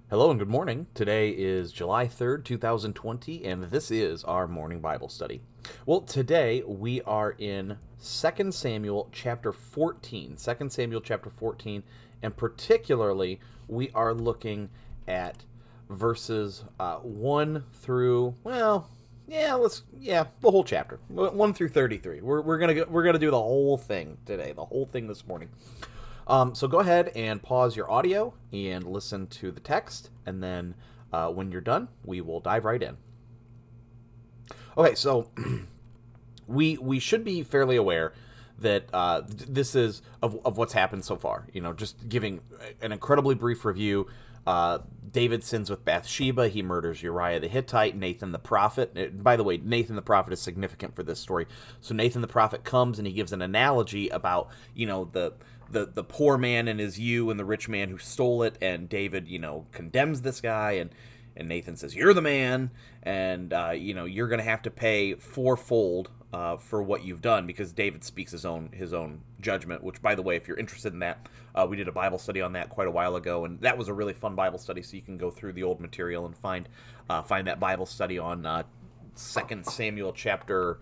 Hello and good morning. Today is July 3rd, 2020, and this is our morning Bible study. Well, today we are in Second Samuel chapter 14. 2 Samuel chapter 14, and particularly we are looking at verses 1 through, the whole chapter. 1 through 33. We're going to do the whole thing today, the whole thing this morning. So go ahead and pause your audio and listen to the text, and then when you're done, we will dive right in. Okay, so we should be fairly aware that this is of what's happened so far. You know, just giving an incredibly brief review. David sins with Bathsheba. He murders Uriah the Hittite, Nathan the prophet. By the way, Nathan the prophet is significant for this story. So Nathan the prophet comes and he gives an analogy about, the poor man and his ewe and the rich man who stole it, and David, condemns this guy, and Nathan says, "You're the man, and you're going to have to pay fourfold for what you've done," because David speaks his own judgment. Which, by the way, if you're interested in that, we did a Bible study on that quite a while ago, and that was a really fun Bible study. So you can go through the old material and find that Bible study on 2 Samuel chapter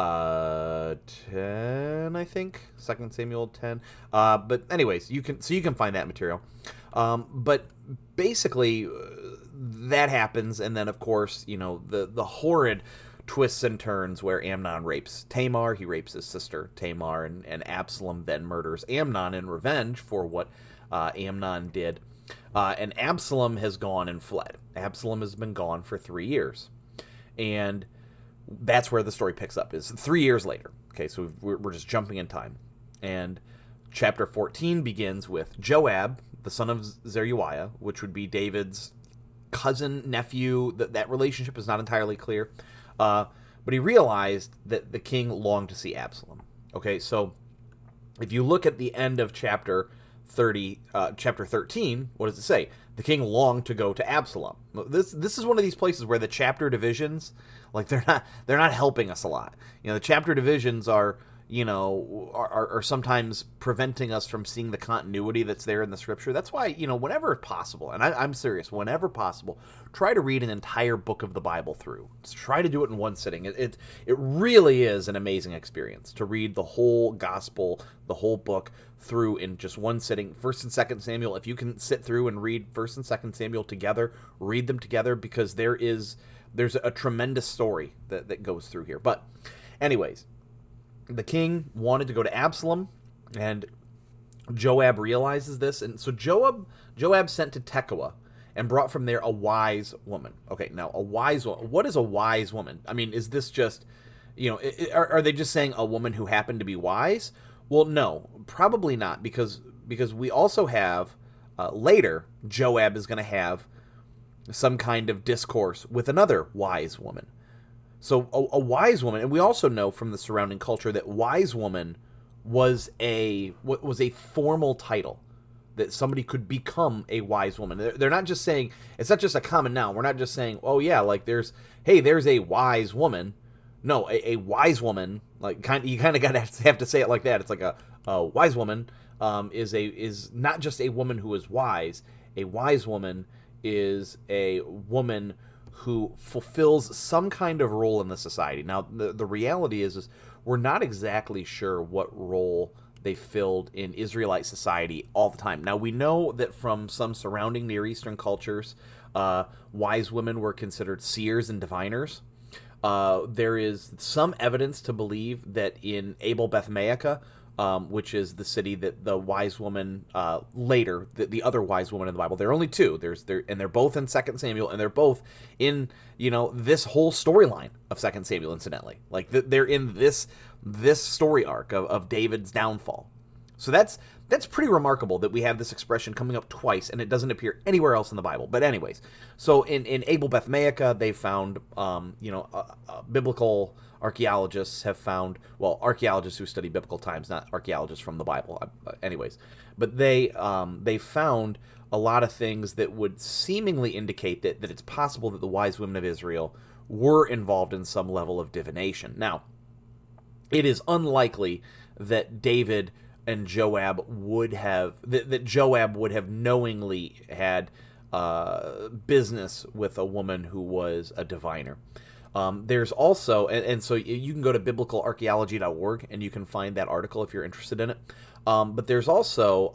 10, I think. 2 Samuel 10. But anyways, you can find that material. But basically, that happens, and then of course, the horrid twists and turns where Amnon rapes Tamar. He rapes his sister Tamar, and Absalom then murders Amnon in revenge for what Amnon did. And Absalom has gone and fled. Absalom has been gone for 3 years, and that's where the story picks up, is 3 years later. Okay, so we're just jumping in time. And chapter 14 begins with Joab, the son of Zeruiah, which would be David's cousin, nephew. That relationship is not entirely clear. But he realized that the king longed to see Absalom. Okay, so if you look at the end of chapter 13, what does it say? The king longed to go to Absalom. This is one of these places where the chapter divisions, like, they're not helping us a lot. The chapter divisions are sometimes preventing us from seeing the continuity that's there in the scripture. That's why, whenever possible, and I'm serious, whenever possible, try to read an entire book of the Bible through. Just try to do it in one sitting. It really is an amazing experience to read the whole gospel, the whole book through in just one sitting. 1st and 2nd Samuel, if you can sit through and read 1st and 2nd Samuel together, read them together, because there's a tremendous story that goes through here. But anyways, the king wanted to go to Absalom, and Joab realizes this, and so Joab sent to Tekoa and brought from there a wise woman. Okay, now a wise woman. What is a wise woman? I mean, is this just, are they just saying a woman who happened to be wise? Well, no, probably not, because we also have later Joab is going to have some kind of discourse with another wise woman. So a wise woman, and we also know from the surrounding culture that wise woman was a formal title, that somebody could become a wise woman. They're not just saying, it's not just a common noun. We're not just saying, oh yeah, like there's a wise woman. No, a wise woman, like you kind of got to have to say it like that. It's like a wise woman is not just a woman who is wise. A wise woman is a woman who fulfills some kind of role in the society. Now, the reality is we're not exactly sure what role they filled in Israelite society all the time. Now, we know that from some surrounding Near Eastern cultures, wise women were considered seers and diviners. There is some evidence to believe that in Abel Beth Maacah, which is the city that the wise woman later, the other wise woman in the Bible. There are only two. And they're both in 2 Samuel, and they're both in this whole storyline of 2 Samuel. Incidentally, like they're in this story arc of David's downfall. So that's pretty remarkable that we have this expression coming up twice, and it doesn't appear anywhere else in the Bible. But anyways, so in Abel Beth Maacah, they found biblical archaeologists have found, well, archaeologists who study biblical times, not archaeologists from the Bible, anyways. But they found a lot of things that would seemingly indicate that it's possible that the wise women of Israel were involved in some level of divination. Now, it is unlikely that David and Joab would have, that Joab would have knowingly had business with a woman who was a diviner. There's also, and so you can go to biblicalarchaeology.org and you can find that article if you're interested in it. But there's also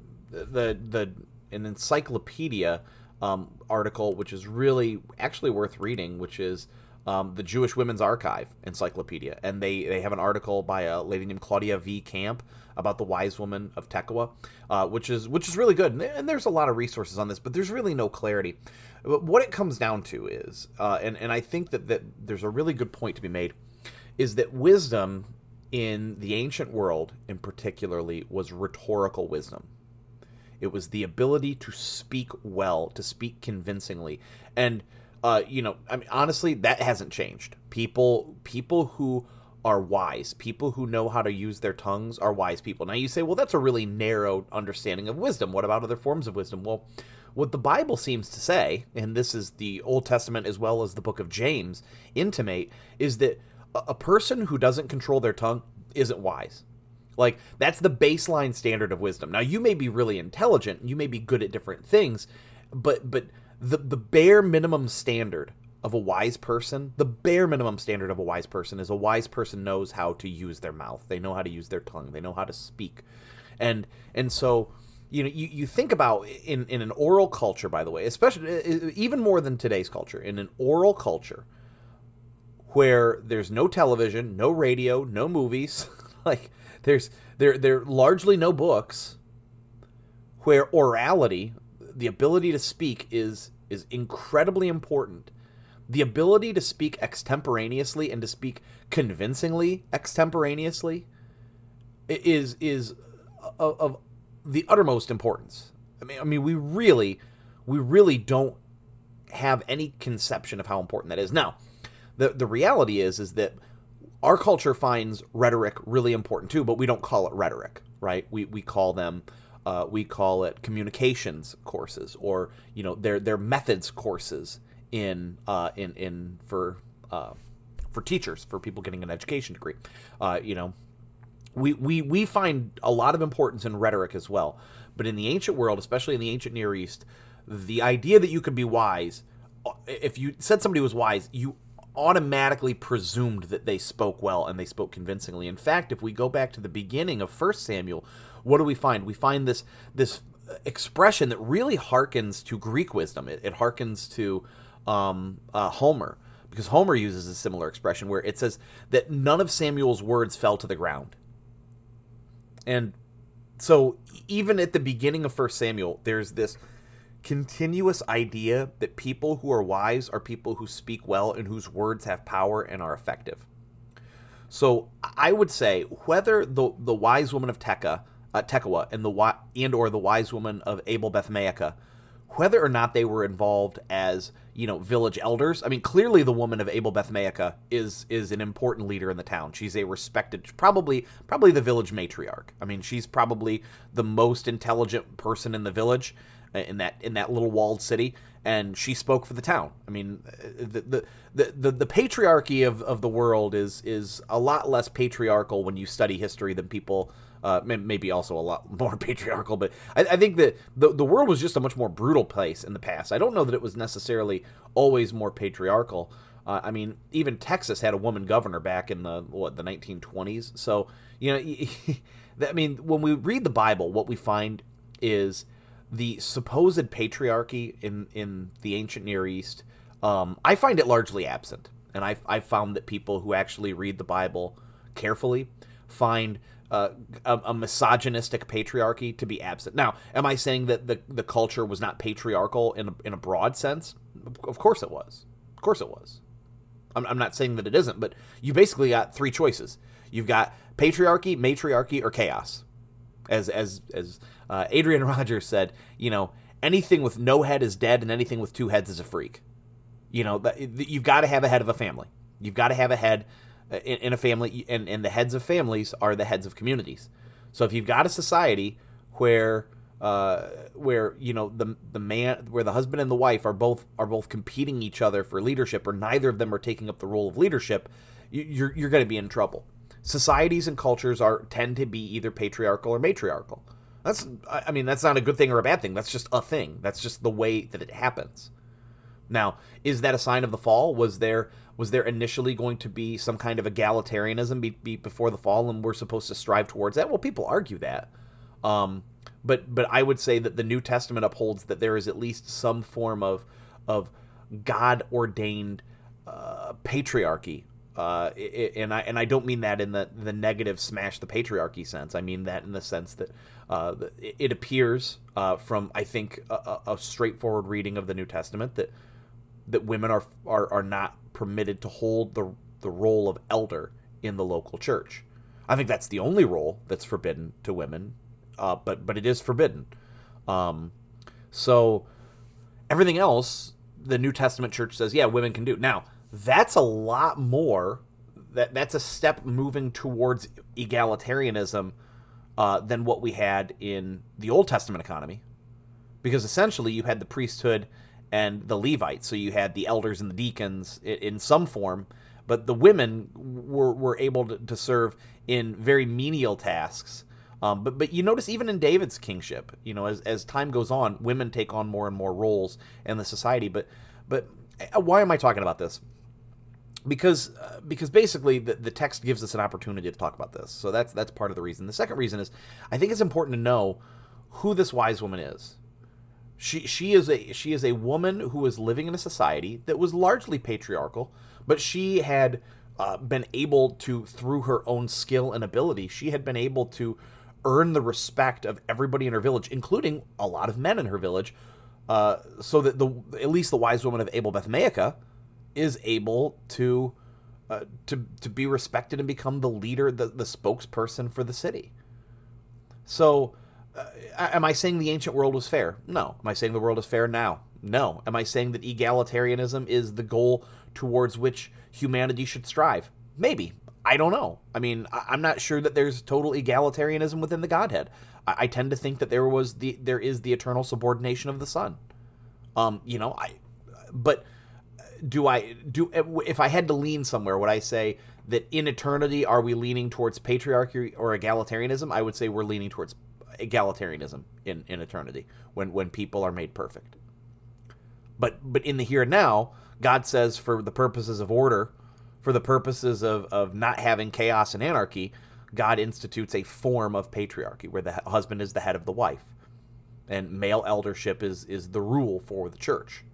an encyclopedia article, which is really actually worth reading, which is the Jewish Women's Archive Encyclopedia. And they have an article by a lady named Claudia V. Camp about the wise woman of Tekoa, which is really good. And there's a lot of resources on this, but there's really no clarity. But what it comes down to is, and I think that there's a really good point to be made, is that wisdom in the ancient world, in particularly, was rhetorical wisdom. It was the ability to speak well, to speak convincingly. And, I mean, honestly, that hasn't changed. People who are wise, people who know how to use their tongues are wise people. Now you say, well, that's a really narrow understanding of wisdom. What about other forms of wisdom? Well, what the Bible seems to say, and this is the Old Testament as well as the book of James intimate, is that a person who doesn't control their tongue isn't wise. Like, that's the baseline standard of wisdom. Now, you may be really intelligent, you may be good at different things, but the bare minimum standard of a wise person, the bare minimum standard of a wise person is a wise person knows how to use their mouth. They know how to use their tongue. They know how to speak. And so, you think about in an oral culture, by the way, especially even more than today's culture, in an oral culture where there's no television, no radio, no movies, like there largely no books, where orality, the ability to speak, is incredibly important. The ability to speak extemporaneously and to speak convincingly extemporaneously is of the uttermost importance. I mean, we really don't have any conception of how important that is. Now, the reality is that our culture finds rhetoric really important too, but we don't call it rhetoric, right? We call them we call it communications courses, or their methods courses for teachers, for people getting an education degree. We find a lot of importance in rhetoric as well. But in the ancient world, especially in the ancient Near East, the idea that you could be wise, if you said somebody was wise, you automatically presumed that they spoke well and they spoke convincingly. In fact, if we go back to the beginning of 1 Samuel, what do we find? We find this expression that really harkens to Greek wisdom. It harkens to Homer, because Homer uses a similar expression where it says that none of Samuel's words fell to the ground. And so even at the beginning of 1 Samuel, there's this continuous idea that people who are wise are people who speak well and whose words have power and are effective. So I would say whether the wise woman of Tekoa and or the wise woman of Abel Beth-Maachah, whether or not they were involved as village elders. I mean, clearly the woman of Abel Beth-Maachah is an important leader in the town. She's a respected, probably the village matriarch. I mean, she's probably the most intelligent person in the village, in that little walled city, and she spoke for the town. I mean, the patriarchy of the world is a lot less patriarchal when you study history than people. Maybe also a lot more patriarchal, but I think that the world was just a much more brutal place in the past. I don't know that it was necessarily always more patriarchal. I mean, even Texas had a woman governor back in the 1920s. So, I mean, when we read the Bible, what we find is the supposed patriarchy in the ancient Near East. I find it largely absent, and I've found that people who actually read the Bible carefully find a misogynistic patriarchy to be absent. Now, am I saying that the culture was not patriarchal in a broad sense? Of course it was. Of course it was. I'm not saying that it isn't, but you basically got three choices. You've got patriarchy, matriarchy, or chaos. As Adrian Rogers said, anything with no head is dead, and anything with two heads is a freak. You've got to have a head of a family. You've got to have a head in a family, and the heads of families are the heads of communities. So if you've got a society where the man, where the husband and the wife are both competing each other for leadership, or neither of them are taking up the role of leadership, you're going to be in trouble. Societies and cultures tend to be either patriarchal or matriarchal. I mean, that's not a good thing or a bad thing. That's just a thing. That's just the way that it happens. Now, is that a sign of the fall? Was there initially going to be some kind of egalitarianism before the fall, and we're supposed to strive towards that? Well, people argue that. But I would say that the New Testament upholds that there is at least some form of God ordained patriarchy. And I don't mean that in the negative smash the patriarchy sense. I mean that in the sense that it appears from, I think, a straightforward reading of the New Testament that women are not permitted to hold the role of elder in the local church. I think that's the only role that's forbidden to women, but it is forbidden. So everything else, the New Testament church says, yeah, women can do. Now, that's a lot more. That's a step moving towards egalitarianism than what we had in the Old Testament economy, because essentially you had the priesthood and the Levites, so you had the elders and the deacons in some form, but the women were able to serve in very menial tasks. But you notice even in David's kingship, as time goes on, women take on more and more roles in the society. But why am I talking about this? Because basically the text gives us an opportunity to talk about this. So that's part of the reason. The second reason is I think it's important to know who this wise woman is. She is a woman who was living in a society that was largely patriarchal, but she had been able to, through her own skill and ability, she had been able to earn the respect of everybody in her village, including a lot of men in her village, so that at least the wise woman of Abel Beth-Maachah is able to be respected and become the leader, the spokesperson for the city. So, am I saying the ancient world was fair? No. Am I saying the world is fair now? No. Am I saying that egalitarianism is the goal towards which humanity should strive? Maybe. I don't know. I mean, I'm not sure that there's total egalitarianism within the Godhead. I tend to think that there is the eternal subordination of the Son. But if I had to lean somewhere, would I say that in eternity are we leaning towards patriarchy or egalitarianism? I would say we're leaning towards egalitarianism in eternity when people are made perfect. But in the here and now, God says, for the purposes of order, for the purposes of not having chaos and anarchy, God institutes a form of patriarchy where the husband is the head of the wife, and male eldership is the rule for the church.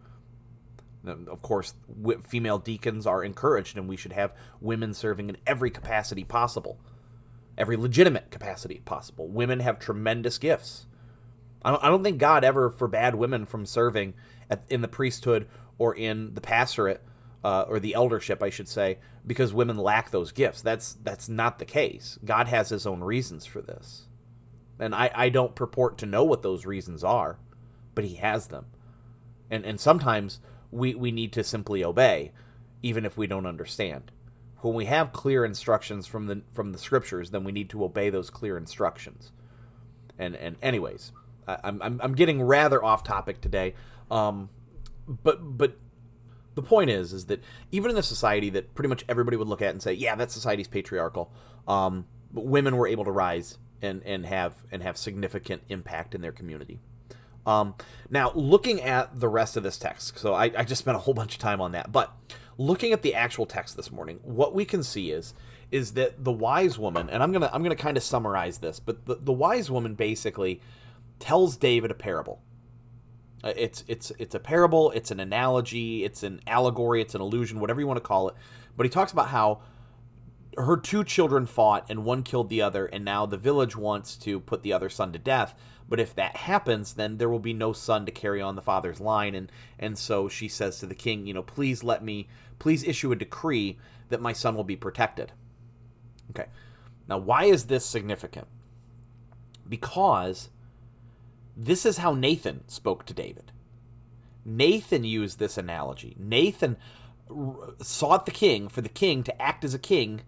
Of course, female deacons are encouraged, and we should have women serving in every capacity possible, every legitimate capacity possible. Women have tremendous gifts. I don't think God ever forbade women from serving in the priesthood or in the pastorate, or the eldership, I should say, because women lack those gifts. That's not the case. God has his own reasons for this. And I don't purport to know what those reasons are, but he has them. And sometimes we need to simply obey, even if we don't understand. When we have clear instructions from the scriptures, then we need to obey those clear instructions. And anyways, I'm getting rather off topic today. But the point is that even in a society that pretty much everybody would look at and say, yeah, that society's patriarchal, but women were able to rise and have significant impact in their community. Now, looking at the rest of this text, so I just spent a whole bunch of time on that, but looking at the actual text this morning, what we can see is that the wise woman, and I'm gonna kind of summarize this, but the wise woman basically tells David a parable. It's a parable, it's an analogy, it's an allegory, it's an illusion, whatever you want to call it. But he talks about how her two children fought and one killed the other, and now the village wants to put the other son to death. But if that happens, then there will be no son to carry on the father's line. And so she says to the king, please issue a decree that my son will be protected. Okay. Now, why is this significant? Because this is how Nathan spoke to David. Nathan used this analogy. Nathan sought the king for the king to act as a king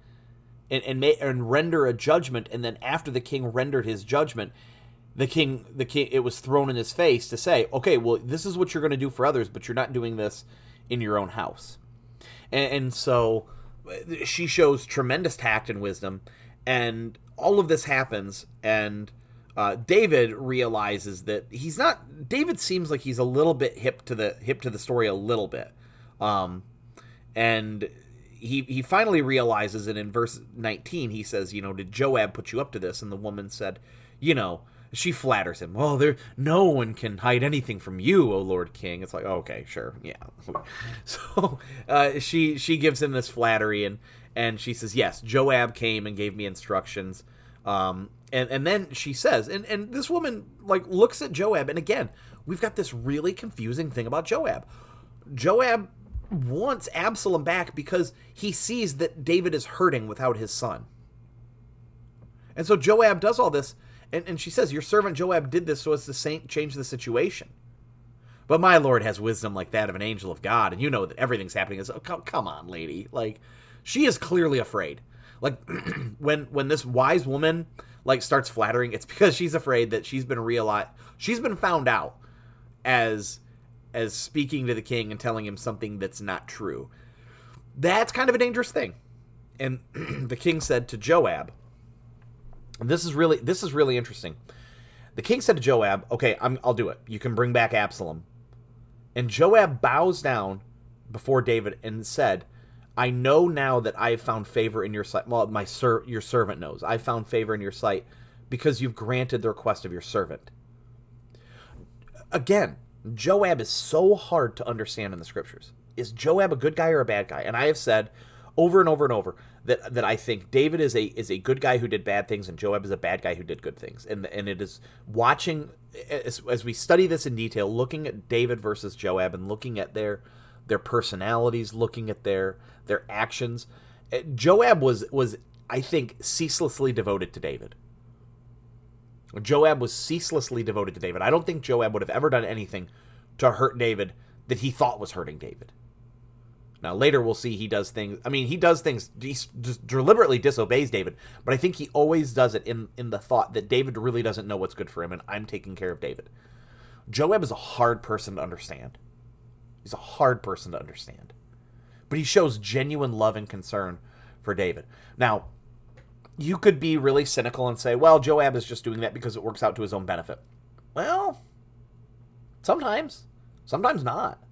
and render a judgment, and then after the king rendered his judgment, the king, it was thrown in his face to say, okay, well, this is what you're going to do for others, but you're not doing this in your own house. And so she shows tremendous tact and wisdom, and all of this happens, and David realizes that he's not. David seems like he's a little bit hip to the story a little bit, and he finally realizes it in verse 19. He says, did Joab put you up to this? And the woman said, she flatters him. Well, no one can hide anything from you, O Lord King. It's like, okay, sure, yeah. So she gives him this flattery, and she says, yes, Joab came and gave me instructions. And then she says, and this woman looks at Joab, and again, we've got this really confusing thing about Joab. Joab wants Absalom back because he sees that David is hurting without his son. And so Joab does all this, and she says, your servant Joab did this so as to change the situation. But my Lord has wisdom like that of an angel of God, and you know that everything's happening. Come on, lady. She is clearly afraid. When this wise woman starts flattering, it's because she's afraid that she's been found out as speaking to the king and telling him something that's not true. That's kind of a dangerous thing. And the king said to Joab, and this is really interesting. The king said to Joab, okay, I'll do it. You can bring back Absalom. And Joab bows down before David and said, I know now that I have found favor in your sight. Well, your servant knows. I found favor in your sight because you've granted the request of your servant. Again, Joab is so hard to understand in the scriptures. Is Joab a good guy or a bad guy? And I have said over and over and over that I think David is a good guy who did bad things, and Joab is a bad guy who did good things. And it is watching, as we study this in detail, looking at David versus Joab and looking at their personalities, looking at their actions. Joab was I think ceaselessly devoted to David. Joab was ceaselessly devoted to David. I don't think Joab would have ever done anything to hurt David that he thought was hurting David. Now later we'll see he does things. He does things. He just deliberately disobeys David, but I think he always does it in the thought that David really doesn't know what's good for him, and I'm taking care of David. Joab is a hard person to understand. He's a hard person to understand. But he shows genuine love and concern for David. Now, you could be really cynical and say, well, Joab is just doing that because it works out to his own benefit. Well, sometimes. Sometimes not.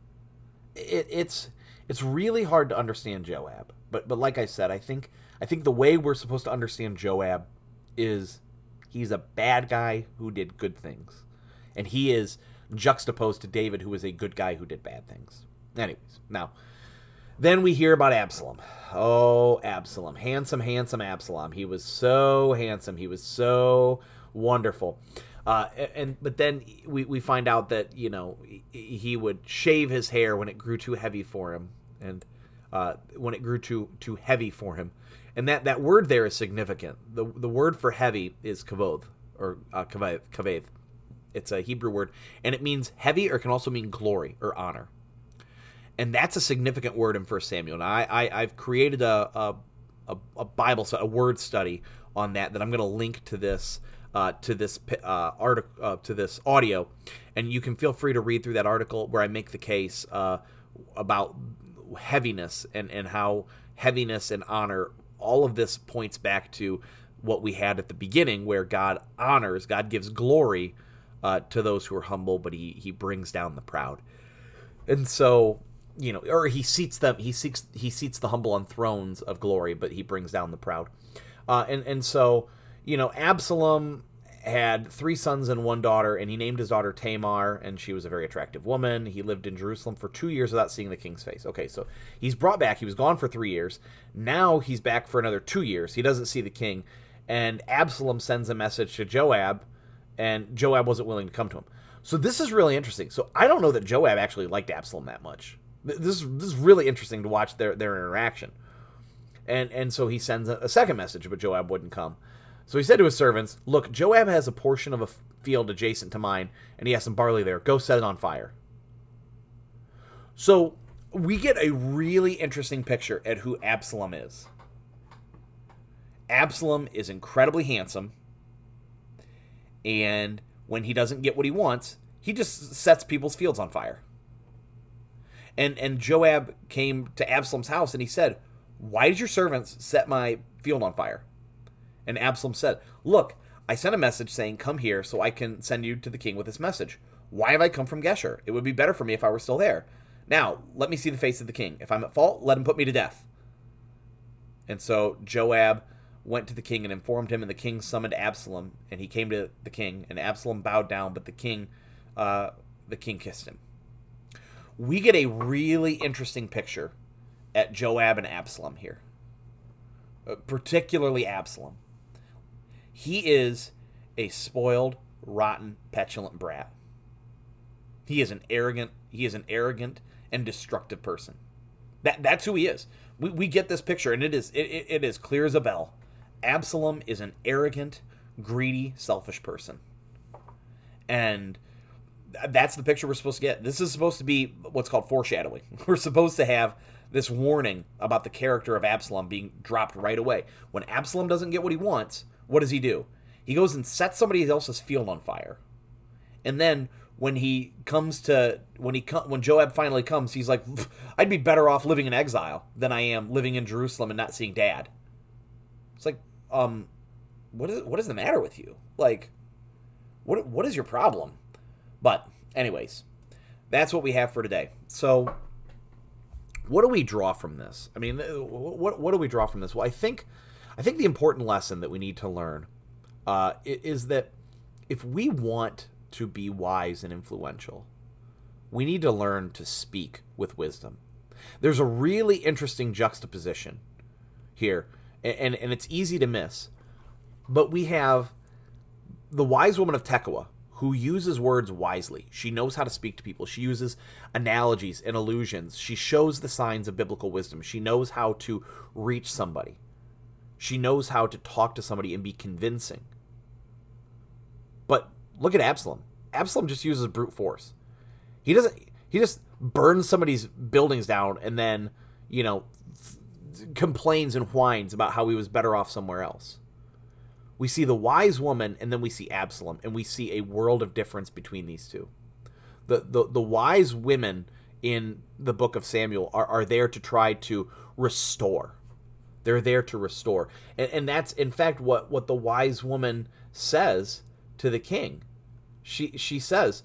It's really hard to understand Joab. But like I said, I think the way we're supposed to understand Joab is he's a bad guy who did good things. And he is juxtaposed to David, who is a good guy who did bad things. Anyways, now, then we hear about Absalom. Oh, Absalom. Handsome Absalom. He was so handsome. He was so wonderful. But then we find out that, he would shave his hair when it grew too heavy for him. And when it grew too heavy for him. And that word there is significant. The word for heavy is kavod, or kaveth. It's a Hebrew word, and it means heavy, or it can also mean glory or honor. And that's a significant word in 1 Samuel. Now, I've created a Bible study, a word study on that I'm going to link to this article, to this audio, and you can feel free to read through that article where I make the case about heaviness and how heaviness and honor, all of this points back to what we had at the beginning, where God gives glory to those who are humble, but he brings down the proud. And so, or he seats the humble on thrones of glory, but he brings down the proud. And so, Absalom had 3 sons and 1 daughter, and he named his daughter Tamar, and she was a very attractive woman. He lived in Jerusalem for 2 years without seeing the king's face. Okay, so he's brought back. He was gone for 3 years. Now he's back for another 2 years. He doesn't see the king, and Absalom sends a message to Joab, and Joab wasn't willing to come to him. So this is really interesting. So I don't know that Joab actually liked Absalom that much. This is really interesting to watch their interaction. And so he sends a second message, but Joab wouldn't come. So he said to his servants, look, Joab has a portion of a field adjacent to mine, and he has some barley there. Go set it on fire. So we get a really interesting picture at who Absalom is. Absalom is incredibly handsome, and when he doesn't get what he wants, he just sets people's fields on fire. And Joab came to Absalom's house, and he said, why did your servants set my field on fire? And Absalom said, look, I sent a message saying, come here so I can send you to the king with this message. Why have I come from Geshur? It would be better for me if I were still there. Now, let me see the face of the king. If I'm at fault, let him put me to death. And so Joab went to the king and informed him, and the king summoned Absalom, and he came to the king, and Absalom bowed down, but the king kissed him. We get a really interesting picture at Joab and Absalom here, particularly Absalom. He is a spoiled, rotten, petulant brat. He is an arrogant and destructive person. That's who he is. We get this picture, and it is clear as a bell. Absalom is an arrogant, greedy, selfish person. And that's the picture we're supposed to get. This is supposed to be what's called foreshadowing. We're supposed to have this warning about the character of Absalom being dropped right away. When Absalom doesn't get what he wants, what does he do? He goes and sets somebody else's field on fire. And then when Joab finally comes, he's like, I'd be better off living in exile than I am living in Jerusalem and not seeing Dad. It's like, what is the matter with you? Like, what is your problem? But anyways, that's what we have for today. So what do we draw from this? I mean, what do we draw from this? Well, I think the important lesson that we need to learn is that if we want to be wise and influential, we need to learn to speak with wisdom. There's a really interesting juxtaposition here, and it's easy to miss. But we have the wise woman of Tekoa, who uses words wisely. She knows how to speak to people. She uses analogies and allusions. She shows the signs of biblical wisdom. She knows how to reach somebody. She knows how to talk to somebody and be convincing. But look at Absalom. Absalom just uses brute force. He just burns somebody's buildings down and then, complains and whines about how he was better off somewhere else. We see the wise woman, and then we see Absalom, and we see a world of difference between these two. The wise women in the book of Samuel are there to try to restore. They're there to restore. And that's, in fact, what the wise woman says to the king. She says,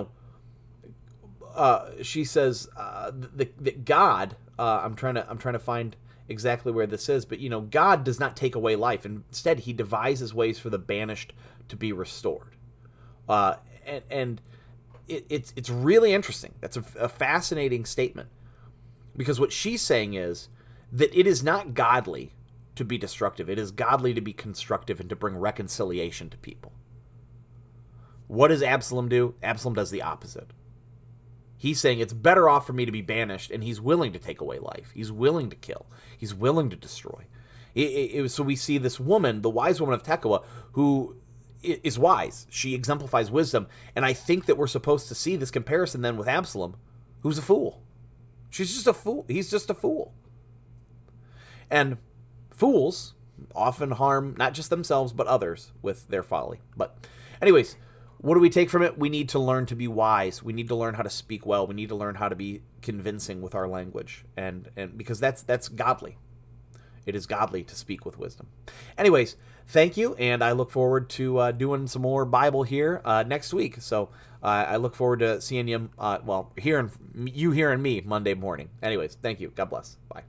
that God, I'm trying to find exactly where this is, but God does not take away life. Instead, he devises ways for the banished to be restored. And it's really interesting. That's a fascinating statement, because what she's saying is that it is not godly to be destructive. It is godly to be constructive and to bring reconciliation to people. What does Absalom do? Absalom does the opposite. He's saying it's better off for me to be banished, and he's willing to take away life. He's willing to kill. He's willing to destroy. So we see this woman, the wise woman of Tekoa, who is wise. She exemplifies wisdom, and I think that we're supposed to see this comparison then with Absalom, who's a fool. She's just a fool. He's just a fool. And fools often harm not just themselves, but others with their folly. But anyways, what do we take from it? We need to learn to be wise. We need to learn how to speak well. We need to learn how to be convincing with our language, and because that's godly. It is godly to speak with wisdom. Anyways, thank you, and I look forward to doing some more Bible here next week. So I look forward to seeing you, hearing me Monday morning. Anyways, thank you. God bless. Bye.